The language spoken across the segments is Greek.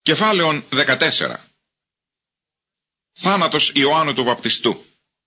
Κεφάλαιον 14. Θάνατος Ιωάννου του Βαπτιστού.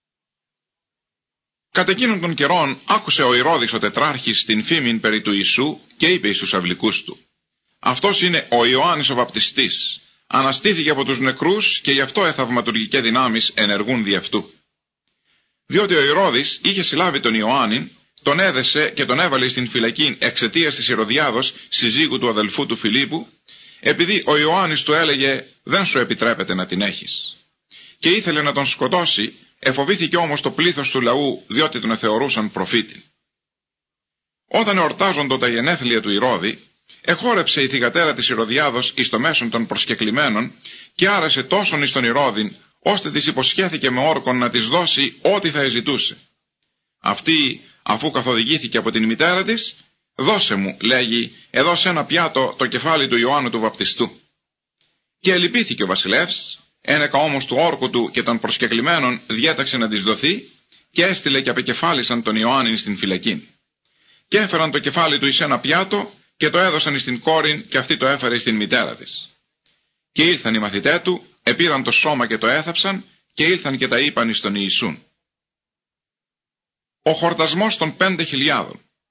Κατ' εκείνον των καιρών άκουσε ο Ηρώδης ο τετράρχης την φήμην περί του Ιησού και είπε εις τους αυλικούς του: αυτός είναι ο Ιωάννης ο Βαπτιστής, αναστήθηκε από τους νεκρούς και γι' αυτό θαυματουργικές δυνάμεις ενεργούν δι' αυτού. Διότι ο Ηρώδης είχε συλλάβει τον Ιωάννην, τον έδεσε και τον έβαλε στην φυλακή εξαιτίας της Ηρωδιάδος, συζύγου του αδελφού του Φιλίππου, επειδή ο Ιωάννης του έλεγε: δεν σου επιτρέπεται να την έχεις. Και ήθελε να τον σκοτώσει, εφοβήθηκε όμως το πλήθος του λαού, διότι τον θεωρούσαν προφήτη. Όταν εορτάζοντο τα γενέθλια του Ηρώδη, εχόρεψε η θυγατέρα της Ηρωδιάδος εις το μέσον των προσκεκλημένων και άρεσε τόσον εις τον Ηρώδην, ώστε της υποσχέθηκε με όρκον να της δώσει ό,τι θα εζητούσε. Αυτή, αφού καθοδηγήθηκε από την μητέρα της, «Δώσε μου», λέγει, «εδώ σε ένα πιάτο το κεφάλι του Ιωάννου του Βαπτιστού». Και ελυπήθηκε ο βασιλεύς, ένεκα όμως του όρκου του και των προσκεκλημένων διέταξε να της δοθεί, και έστειλε και απεκεφάλισαν τον Ιωάννη στην φυλακή. Και έφεραν το κεφάλι του εις ένα πιάτο και το έδωσαν εις την κόρην, και αυτή το έφερε στην μητέρα της. Και ήλθαν οι μαθητέ του, επήραν το σώμα και το έθαψαν, και ήλθαν και τα είπαν εις τον Ιησούν. Ο χορτασμός των 5.000.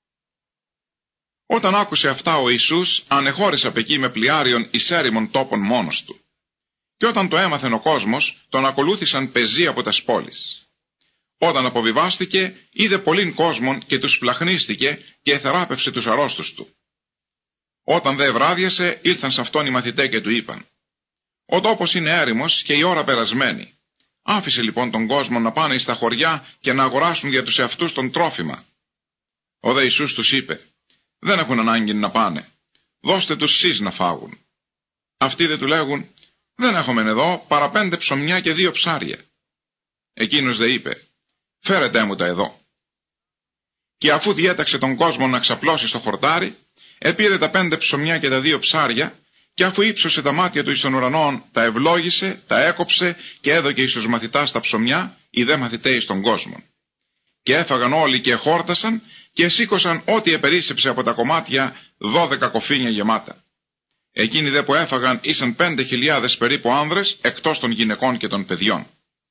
Όταν άκουσε αυτά ο Ιησούς, ανεχώρησε απ' εκεί με πλοιάριον εις έρημον τόπον μόνος του. Και όταν το έμαθεν ο κόσμος, τον ακολούθησαν πεζοί από τας πόλεις. Όταν αποβιβάστηκε, είδε πολλήν κόσμον και τους πλαχνίστηκε και εθεράπευσε τους αρρώστους του. Όταν δε ευράδιασε, ήλθαν σε αυτόν οι μαθητέ και του είπαν: ο τόπος είναι έρημος και η ώρα περασμένη. Άφησε λοιπόν τον κόσμο να πάνε στα χωριά και να αγοράσουν για τους εαυτούς τον τρόφιμα. Ο δε Ιησούς τους είπε: δεν έχουν ανάγκη να πάνε. Δώστε τους σεις να φάγουν. Αυτοί δε του λέγουν: δεν έχουμε εδώ παρά 5 ψωμιά και 2 ψάρια. Εκείνος δε είπε: φέρετέ μου τα εδώ. Και αφού διέταξε τον κόσμο να ξαπλώσει στο χορτάρι, επήρε τα 5 ψωμιά και τα 2 ψάρια, και αφού ύψωσε τα μάτια του εις των ουρανών, τα ευλόγησε, τα έκοψε και έδωκε εις τους μαθητάς τα ψωμιά, οι δε μαθητέ εις τον κόσμο. Και έφαγαν όλοι και εχόρτασαν και σήκωσαν ό,τι επερίσσεψε από τα κομμάτια 12 κοφίνια γεμάτα. Εκείνοι δε που έφαγαν ήσαν 5.000 περίπου άνδρες, εκτός των γυναικών και των παιδιών.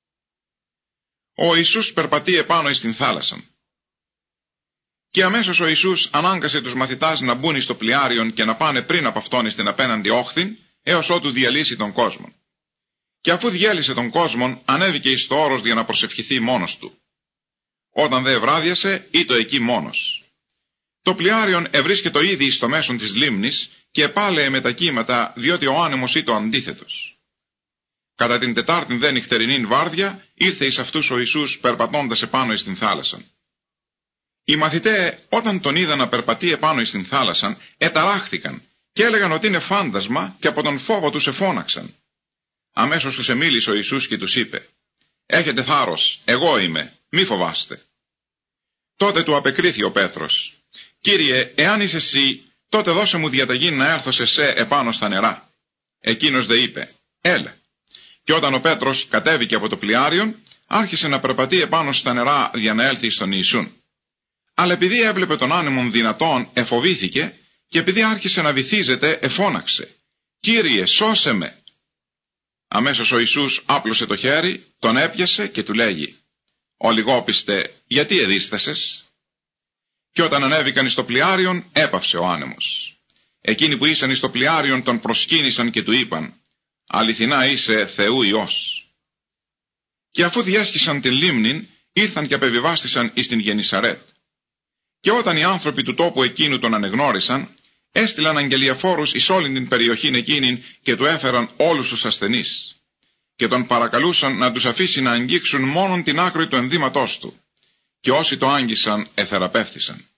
Ο Ιησούς περπατεί επάνω εις την θάλασσαν. Και αμέσως ο Ιησούς ανάγκασε τους μαθητάς να μπουν εις το πλοιάριον και να πάνε πριν από αυτόν εις την απέναντι όχθην, έως ότου διαλύσει τον κόσμο. Και αφού διέλυσε τον κόσμο, ανέβηκε εις το όρος για να προσευχηθεί μόνος του. Όταν δε ευράδιασε, ήτο εκεί μόνος. Το πλοιάριον ευρίσκετο ήδη εις το μέσον της λίμνης και επάλεε με τα κύματα, διότι ο άνεμος ήτο αντίθετος. Κατά την τετάρτην δε νυχτερινήν βάρδια, ήρθε εις αυτούς ο Ιησούς περπατώντας επάνω εις την θάλασσαν. Οι μαθητέ, όταν τον είδαν να περπατεί επάνω εις την θάλασσαν, εταράχθηκαν και έλεγαν ότι είναι φάντασμα, και από τον φόβο τους εφώναξαν. Αμέσως τους εμίλησε ο Ιησούς και τους είπε: έχετε θάρρος, εγώ είμαι, μη φοβάστε. Τότε του απεκρίθη ο Πέτρος: Κύριε, εάν είσαι εσύ, τότε δώσε μου διαταγή να έρθω σε σε επάνω στα νερά. Εκείνος δε είπε: έλα. Και όταν ο Πέτρος κατέβηκε από το πλοιάριον, άρχισε να περπατεί επάνω στα νερά για να έλθει στον Ιησούν. Αλλά επειδή έβλεπε τον άνεμον δυνατόν, εφοβήθηκε, και επειδή άρχισε να βυθίζεται, εφώναξε: Κύριε, σώσε με. Αμέσως ο Ιησούς άπλωσε το χέρι, τον έπιασε και του λέγει: ολιγόπιστε, γιατί εδίστασες? Και όταν ανέβηκαν εις το πλοιάριον, έπαυσε ο άνεμος. Εκείνοι που ήσαν εις το πλοιάριον τον προσκύνησαν και του είπαν: αληθινά είσαι Θεού Υιός. Και αφού διέσχισαν την λίμνην, ήρθαν και απεβιβάστησαν εις την Γενισαρέτ. Και όταν οι άνθρωποι του τόπου εκείνου τον ανεγνώρισαν, έστειλαν αγγελιαφόρους εις όλην την περιοχήν εκείνην και του έφεραν όλους τους ασθενείς. Και τον παρακαλούσαν να τους αφήσει να αγγίξουν μόνον την άκρη του ενδύματός του. Και όσοι το άγγισαν εθεραπεύθησαν.